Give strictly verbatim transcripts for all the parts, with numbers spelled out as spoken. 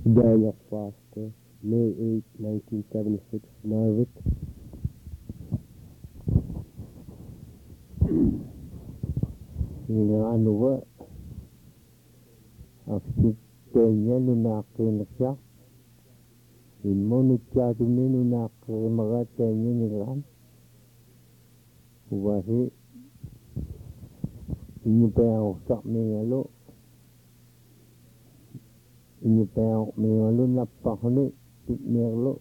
Daniel Foster, May eighth, nineteen seventy-six, Norwich. Inanuwa aksitenya nunakinasya immonutyatumne nunakimagatenya nilan wahi inyupayang sakmingalo inyupayang mingalo napakni tikmerlo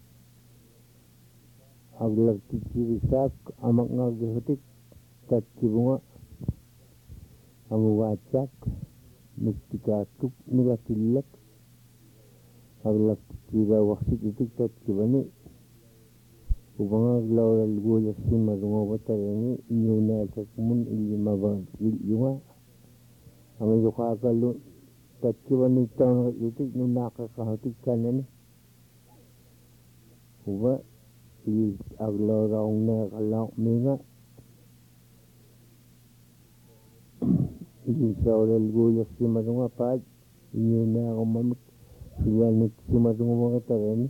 aglag tikirisak amak ngagihutik tatkibunga amuwachak mistikatuk nigatilak aglag tikira waksik itik tatkibani ubanga glawal goya simarunga watarani inyuna kakmun ilimaba ilyunga amayukakalu tatkibani tawna itik nunaka kahatik kanani uba i aglaw raungna kalak minga ini sawal goya simarunga paj inyuna kamamik siyanik simarunga watarani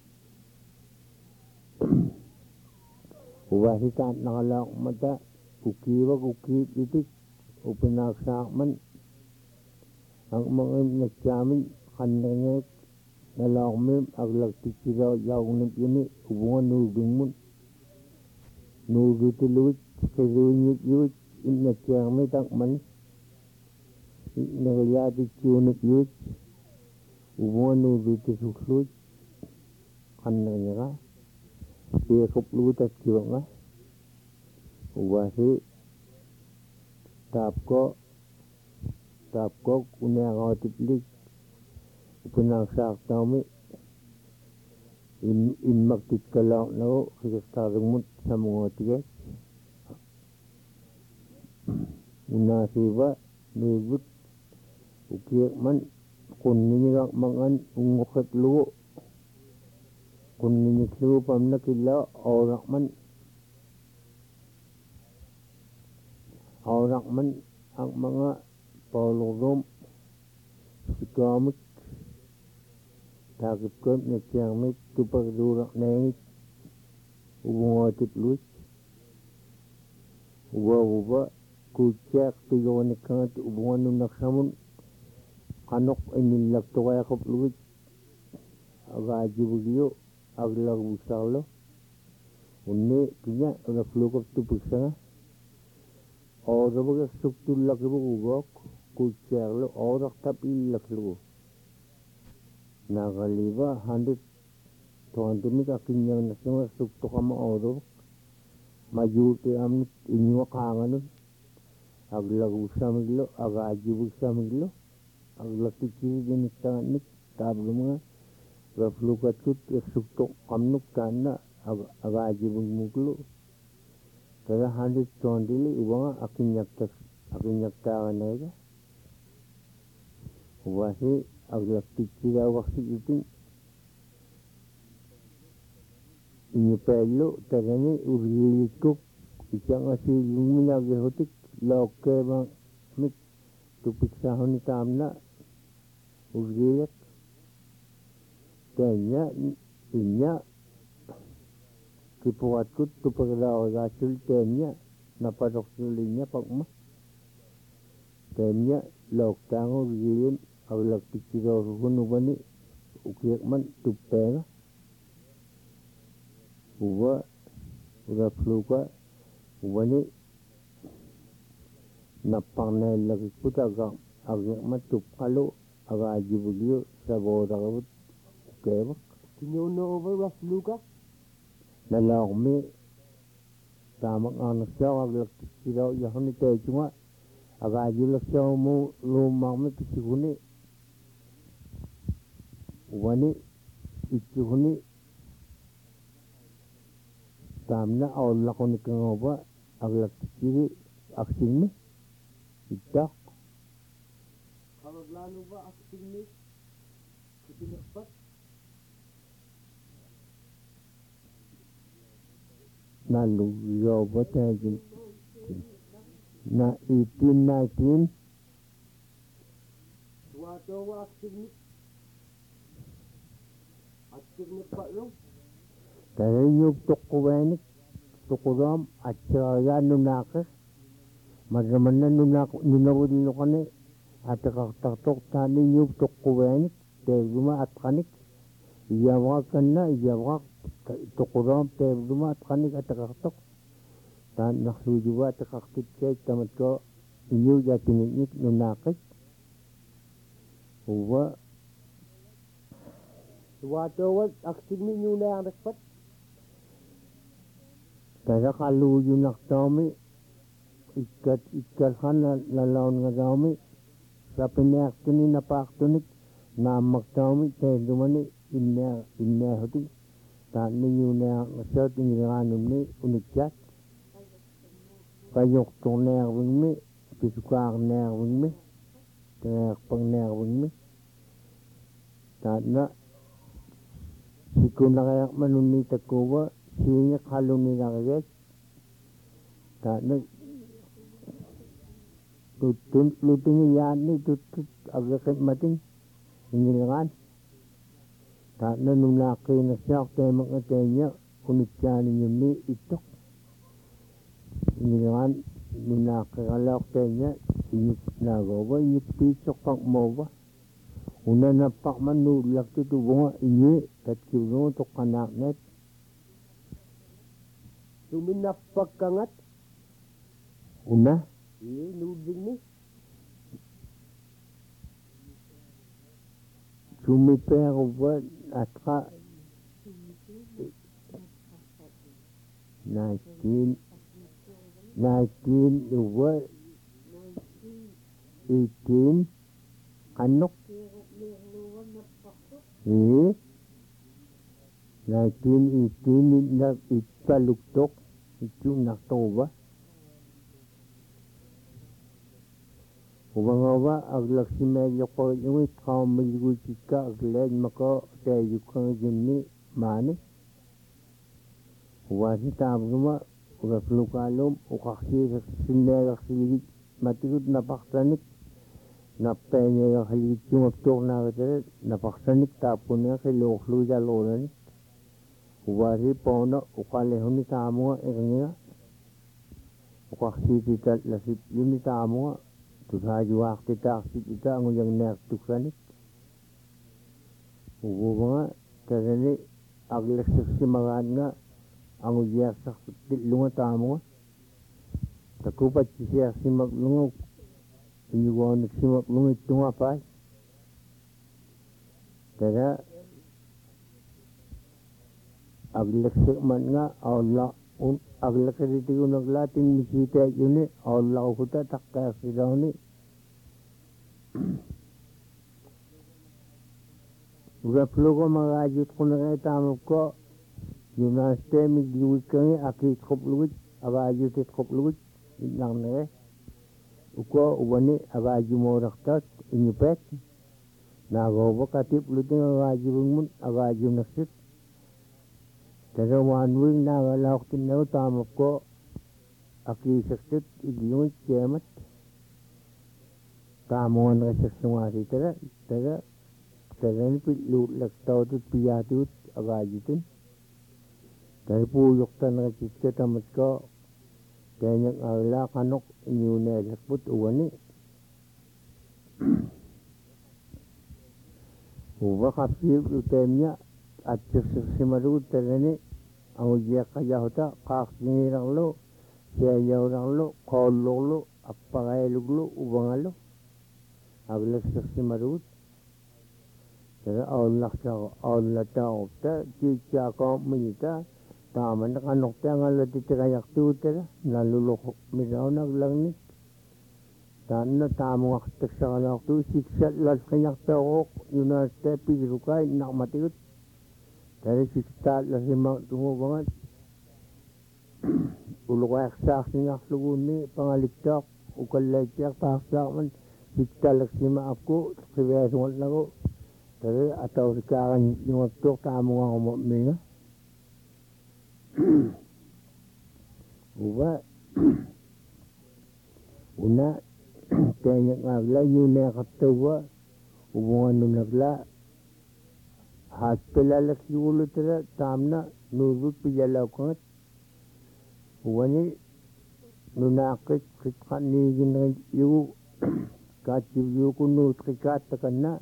Wahikat nakalak mata kukiwa kukit itik upinaksaakman ang mga nagsamin kanangit nalakmim aglag tikira yaunip yuni ubungan nudung mun nudutiluit kirunyit yuit inasyami takman nagayatik yunip yuit ubungan nudutisukluit kanangit Ia kuplutat kiwanga wahi tapko tapko kunya ngotiplik punang sak tami in in maktit kalak no kistarumut samungotiget unasiba nubut ukiyak man kunniyak mangan ungokhet luo kunninyik luo pamna kila aurak man aurak man ang mga paulogom sikamik takip kem nekyangmik tupagdurak nengit ubungotip luit uwa uwa kucek tuyawanik kangat ubungan nunak samun kanok inilak tukaya kap luit agaji bugiyo aglag busalo unni kinya udah flukop tu pusanga orang baga struktur lagi bugok kucerlo orang tapi laklu nagaliba handit tuan tumi kakinya nasema struktur kama orang maju te am inyo kangan aglag busamiglo agaji busamiglo aglag tikiri jenis tangan tablumga Raflukat kut suktok kamnuk kana agaji bungmuklu kaya handit tondili ubanga akin nyakta akin nyakta kanega wahi aglak tikira waksik iting inyupelo tagani urilikuk isang asi luminagi hotik lauke bang mit tupiksahon itamna urilik Kenya inya kipuat kut tu paglaw gasul Kenya napadok sulinya pakma Kenya lok tango gilim aglak tikiro hunu bani ukiyak man tupena uwa uda fluka ubani napang lagi kut agak agak man tupalo agaji bugyo saboda kabut Kebak. Can you know over Rough Luca? Nalakmi tamak ang nasyaw aglak tikiraw yahan ni tayo chunga agaji lasyaw mo lumang tikikuni wani ikikuni tamna awla ko ni kangoba aglak tikiri aksing mi itak Kalaglano ba aksing mi kutinakpat Nalu yoba tayo na eighteen nineteen Wato wa aksing mi Akhirnya Pak Long. Kaya yung tukuwenik, tukuram, at saka nunakis. Magnaman na nunawin ko ni, at kaktaktok tani yung tukuwenik, teguma at kanik. Iyawak ka na, iyawak, tukuram, teguma at kanik at kaktaktok. Tan naksujuwa at kaktit kaya tamat ko, inyo yatinik nunakis. Uwa, Suwatawat, akhirnya nyuna yang dapat. kaya kaluyo naktami, ikat ikat hana lalaon nga dami, sa pinaktunin na paktunik, na magtami, tayo dumani, inna, inna hoti, tani nyo na ang asat, iniranon ni, unikyat, kayok tong nerving mi, pisukar nerving mi, kaya pang nerving mi, tana, sikun na kaya manunita ko ba, siya kalong nilagay, tana, tutun, luting yan ni, tutut, agakit mating, inilangan, tana nung laki na siya, kaya mga kanya, kunityanin yung ni, itok, inilangan, nung nakakalak kanya, inyuk nagawa, inyuk pisok pang mawa, una na pakman nulak tutubunga, inyi, tatkiwang ito kanaknet, Suminapak kangat. una, Iya, nuding ni. sumipero ba, at ka, nineteen, nineteen, uwa, eighteen, kanok, eh, nineteen eighteen, na ipaluktok, ito naktoba. Ubangawa, aglak si medyo ko yung ikamaligoy ka, aglag maka, tayo kang gini, mani. Uwasi tabgama, ugaflukalom, ukaksi, sinega siligit, matigod napaksanik, napenya yung haligit yung aptok na katara, napaksanik tapon nga kay loklo yalonan. Uwasi pauna, ukalehon ni tamo nga, ikanya, ukaksi titat lasip yun ni tamo nga, tusaji wakti taksit ita, ang yung nektuksanik. Uwo nga, kasani, aglasak si magaan nga, ang uyak sa lunga tamo nga. Takupat siya si maglunga, inyuwan si maglunga ito nga pa. Kaya, aglasak man nga, Allah, aglasak dito yung naglating misita yun eh, Allah ko ta, takka si daw ni. Ugaplo ko mga ajit ko na kayo tamo ko, yung nasa migliwit kami, akit kopluwit, abajit it kopluwit, lang na eh. Uko, ubani, abajit mo raktat, inyupet, nagawa katip, luting abajit mo, abajit naksit. Kaya wanwing nagalawak tinaw tamo ko, akisaksit, igliwit, kemat. Tamo nga nakasasungasi, tara, tara, tara ni pitlut, laktaw tut, piyatut, abajitin. Kaya puyok ta nakasisya tamat ko, kaya niyang agla kanok, inyuna lakput, uwani. Uwa kapsip, utem niya, at sasimarut, tara ni, ang ujiyak kaya hota, kaksinirang lo, siyayaw rang lo, kolok lo, apakayalog lo, ubang lo. Aglas sasimarut. Kaya Allah sa Allah tao ta, chicha ko minita, tama na kanok ta nga latiti kayak tuta, nalulok miraw naglangnik. Tan na tamo nga katak sa kayak tu, siksat las kayak tao, yun na sa pigirukay, nakmatigot. Kaya siksat las imang tungubangan. Ulukayak sa kayak lugun ni, pangaliktak, ukalaytak, paksak man, siksat las ima ako, siwesungan na ko. Kaya ataw sikakan yung aktok tamo nga kumaminga. Uba, una, kaya nga agla, yun na katawa, ubungan nung nagla, Haspelala kiulu tera tamna nurut pijala kongat. Wani nunakit kitani gina yu kacib yu kunu trikat takana.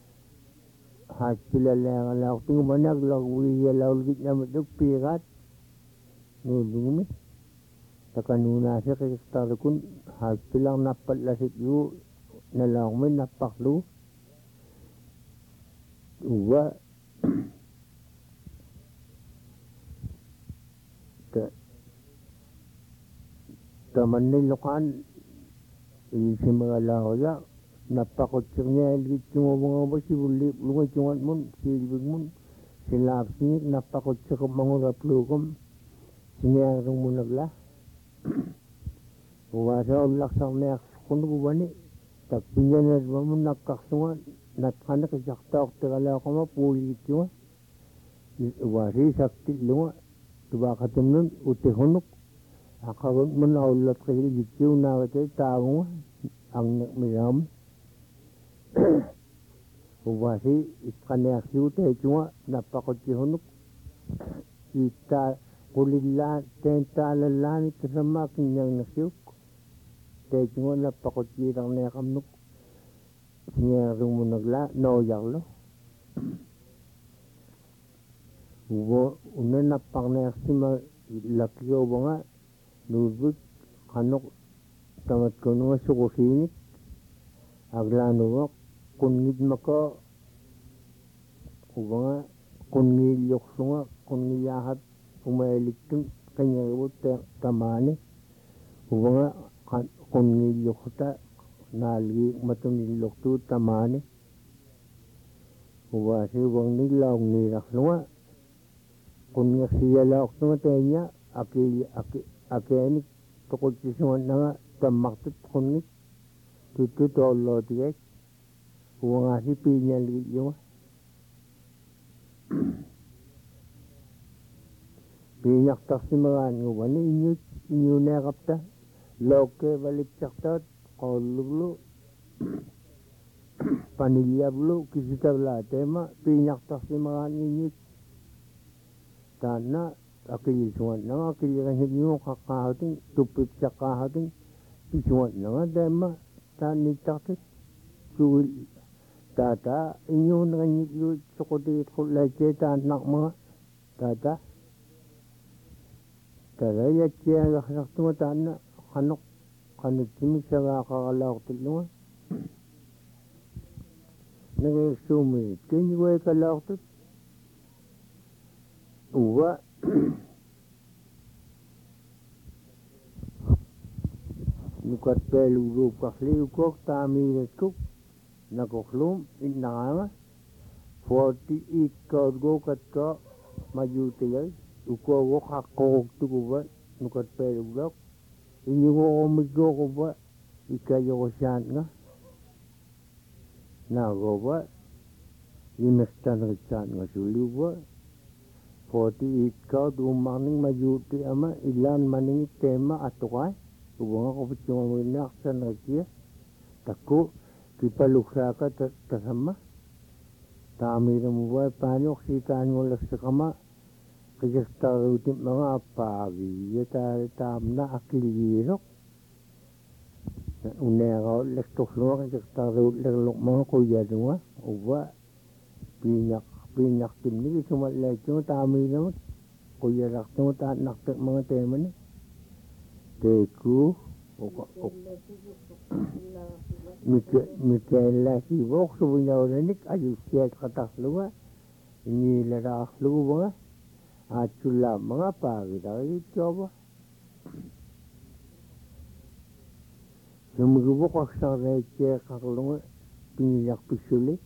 Haspelala ngalaw tingu manag lagwi yalaw git na matuk pirat. Nurumi. Takanuna siya kistarikun haspelang napat lasit yu nalawmin napaklu. Uwa taman ni lokan isi mga lahoya napakot siya elgit yung mga ba si bulip lunga chungan mun silbig mun silap singit napakot siya kong mga raplukom sinayarang mo nagla uwasa ulak sa mga kuno bubani takpinya na ba mo nakaksungan natkana kasakta okta ko ma puli ito uwasi sakti lunga tuba katumnun uti hunuk akaron mo na ulat kayo gitiw na kayo tao ang miram uwasi iskanek siute ito napakot si hunuk ita kulila tenta lalani kasama kinyang nasyuk ito napakot si rang nekamnuk sinayarang mo nagla naoyak lo uwo una napaknek si lakyo ba nga nubik kanok tamat ko nga sukusinit aglano nga kunngid maka uba nga kunngid yokso nga kunngid yahat pumayalik tun kanya iwot tamani uba nga kunngid yokso ta nalgi matunilok tu tamani uba si ubang nilaw nirakso nga kunngid siyalak nga tenya aki aki aki tukod sisuan na nga tamaktot kunngid tutu tolo tigay uwa nga si pinyaligit yung pinyaktak si mga nguwan inyo inyo nekapta loke balik saktat kolublo panilyablo kisitabla tema pinyaktak si mga inyo tana akilisuan na nga akilikan hinyo kakahating tupit sa kahating isuan na nga dema tanitakit suwil tata inyo na nga sukutit kulay tanak mga tata tata yatya laksak tunga tana kanok kanok timik sa kakakalaw tulunga nag-sumit kinyo ay kalaw tut uwa nukat pelu rup kakli ukok tamirat kuk nakoklum inanga forty eight kod go kat ka majutiyay uko go kakok tukuba nukat pelu blok inyo go omigo ko ba ikayo ko siyan nga nago ba imestan rican nga sulu ba forty eight kod umaning majuti ama ilan maning tema atukay ubang ako picong mo naksan rakia tako kipaluksa ka tasama tami na mo ba paano ksitaan mo laksakama kajastarutin mga apagi yata tam na akilirok unera lektok lo kajastarut lerlok mga kuya dunga uba pinyak pinyak tim ni sumat lekyo tami na mo kuya lakto ta naktek mga tema ni teku Mikaela si Vok subunya oranik ayu siat katak luwa ini lara luwa acula mengapa kita coba semua Vok aksa receh kalau pinyak pisuli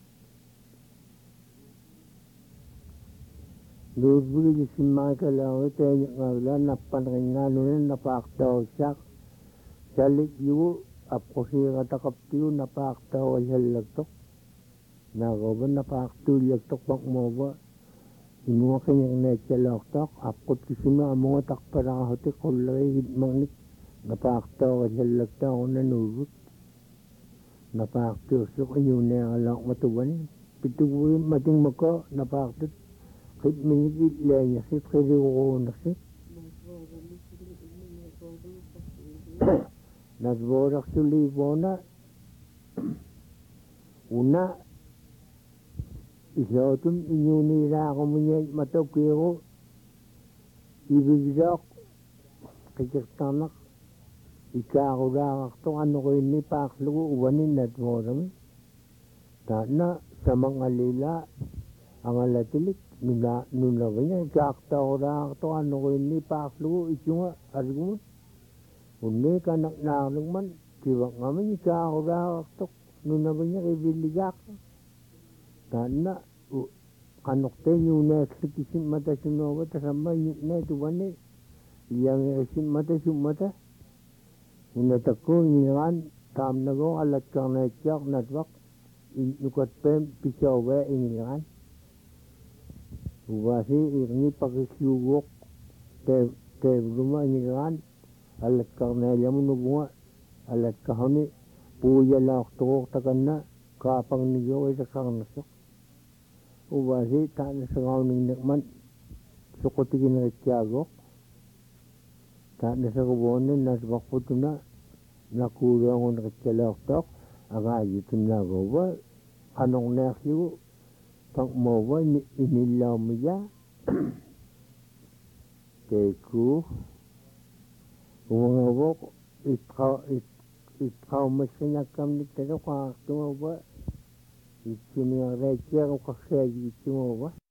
Dulu di sini kalau itu yang napan ringan napak tahu sak salik yu apko siya katakap tiyo napak tahu halak tok nagoban napak tuyak tok bak mo ba imo kanyang nechalok tok apko kisuna mo tak para hote kulay hidmangnik napak tahu halak tahu nanurut napak tiyo so kanyo na alak matuban pituwi mating mako napaktit kit minigit lenya sit kiri ko nasit nasborak suli bona una isotun inyuni ra ko munye matokiro ibigdak kikirtanak ikakurak to ano ko ini paklugo uwanin nasboram tana samang alila ang alatilik nuna nuna ganya kakta ora to ano ko ini paklugo ichunga argumut unne kanak narungman kiwak ngaman ikakurak to nuna ganya kibiligak tana kanokte nyune kisim mata sunowa tasamba nyune tuwane yang kisim mata sumata una takko ngiran tam nago alat karna chak natwak nukat pem pisawe ingiran ubasi irni pakisyugok te te rumah ingiran alat karna yamu nubunga alat kahani puya lak tokok takanna kapang niyo ita karna sok ubasi tan sangaw ning nekman sukotikin rekyagok tan sa kubone nasbak putuna nakurang on rekyalak tok agayitun na goba anong nekyu pang mowa inilaw miya teku umangawok itkaw it itkaw masinakam nitero kwa tumawa itsiniyang rekyag o kaksayag itumawa